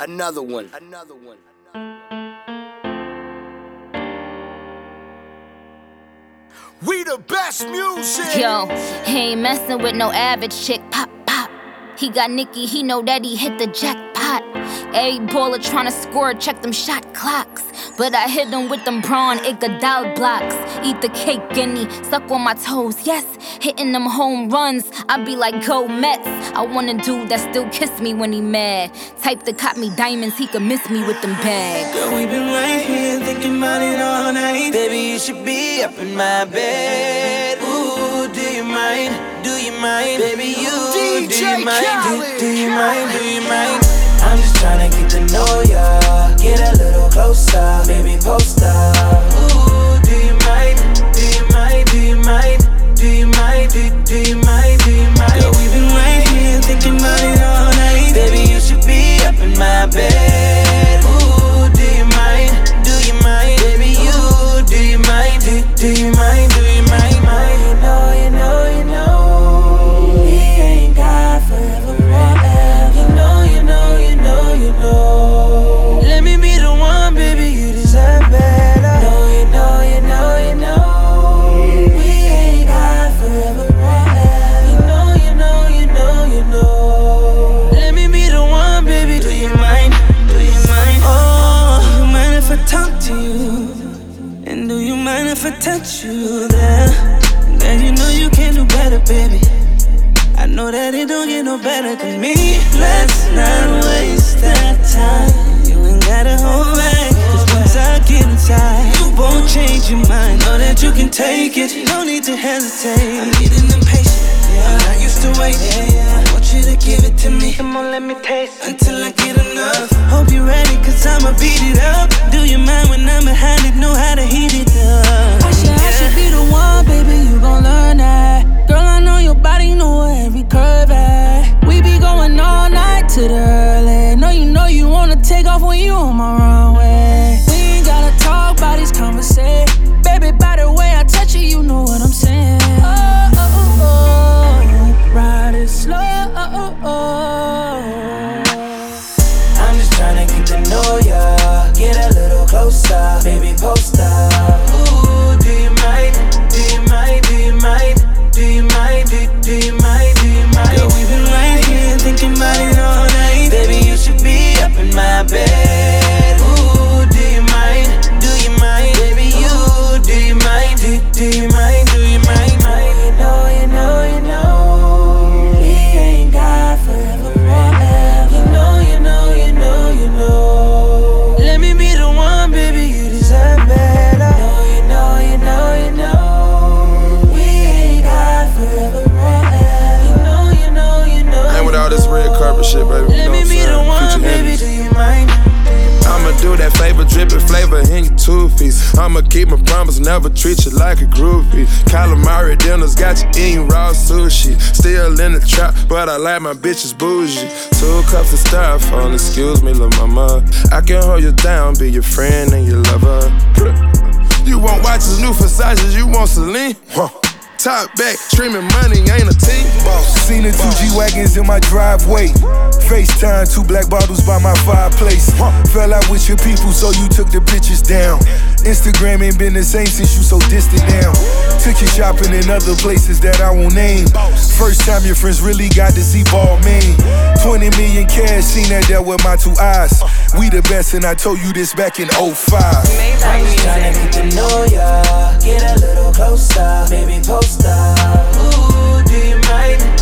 Another one. We the best music. Yo, he ain't messing with no average chick. Pop, pop. He got Nicki, he know that he hit the jackpot. Every baller tryna score, check them shot clocks. But I hit him with them Braun Iguodala blocks. Eat the cake, guinea, suck on my toes, yes. Hitting them home runs, I be like, go Mets. I want a dude that still kiss me when he mad. Type that caught me diamonds, he could miss me with them bags. Girl, we been right here thinking about it all night. Baby, you should be up in my bed. Ooh, do you mind? Do you mind? Baby, you, DJ do you mind? Khaled. Do you mind? Do you mind? I'm just tryna get to know ya. Get a little closer, baby, post up. Ooh, do you mind? Do you mind? Do you mind? Do you mind? Do you mind? Do you mind? Girl, we been right here thinking about it all night. Baby, you should be up in my bed. Ooh, do you mind? Do you mind? Baby, you, do you mind? Do you mind? Do you mind? You know, he ain't got forever. You know. Let me be the one, baby, you deserve better. You know. We ain't got forever. You know. Let me be the one, baby, do you mind? Do you mind? Oh, do you mind if I talk to you? And do you mind if I touch you there? Girl, you know you can do better, baby. I know that it don't get no better than me. Let's not waste that time. You ain't gotta hold back, cause once I get inside, you won't change your mind. Know that you can take it, no need to hesitate. I'm getting impatient, I'm not used to waiting. I want you to give it to me, come on, let me taste until I get enough. Hope you're ready, cause I'ma beat it up. Do you mind when I'm behind it, know how to heat it up? I should be the one, baby, you gon' learn that. Girl, I know your body, know where every curve at. We be going all night to the early. Know you wanna take off when you on my runway. We ain't gotta talk about these conversations. Baby, by the way I touch you, you know what I'm saying. Oh, ride it slow. I'm just tryna get to know ya. Get a little closer, baby, post up. Ooh, do you mind? Do you mind? Do you mind? Do you mind? Do you mind? Do you mind? Girl, we've been right here thinking about it all night. Baby, you should be up in my bed. Ooh, do you mind? Do you mind? Baby, you, do you mind? Do you mind? Do you mind? You know. We ain't got forever. You know. Let me be the one, baby, you deserve better. You know. We ain't got forever. You know. And with all this red carpet shit, baby, Let me be the one, baby, do you mind? I'ma do that flavor, drippin' flavor in your two-piece. I'ma keep my promise, never treat you like a groupie. Calamari dinners got you eating raw sushi. Still in the trap, but I like my bitches bougie. 2 cups of styrofoam, excuse me, lil' mama. I can hold you down, be your friend and your lover. You want watches, new Versace, you want Celine? Top back, streaming money, ain't a team. Seen the 2 G-Wagons in my driveway. FaceTime, 2 black bottles by my fireplace. Fell out with your people, so you took the pictures down. Instagram ain't been the same since you so distant now. Took you shopping in other places that I won't name. First time your friends really got to see Balmain. 20 million cash, seen that with my 2 eyes. We the best, and I told you this back in 05. I'm just tryna get to know ya. Get a little closer, baby, post up. Ooh, do you mind?